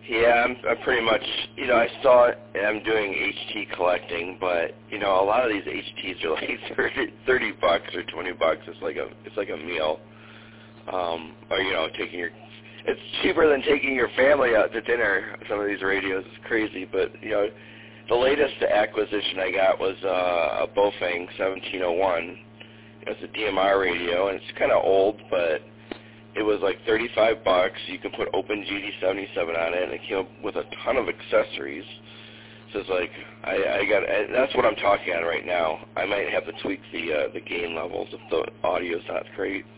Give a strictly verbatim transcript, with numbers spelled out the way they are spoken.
Yeah, I'm, I'm pretty much, you know, I saw it, and I'm doing H T collecting, but, you know, a lot of these H Ts are like thirty, thirty bucks or twenty bucks. It's like a, it's like a meal. Um, or, you know, taking your, it's cheaper than taking your family out to dinner. Some of these radios is crazy, but, you know, the latest acquisition I got was uh, a Bofang seventeen oh one. It's a D M R radio, and it's kind of old, but it was like thirty-five bucks. You can put Open G D seventy-seven on it, and it came up with a ton of accessories. So it's like, I, I got, and that's what I'm talking on right now. I might have to tweak the uh, the gain levels if the audio's not great.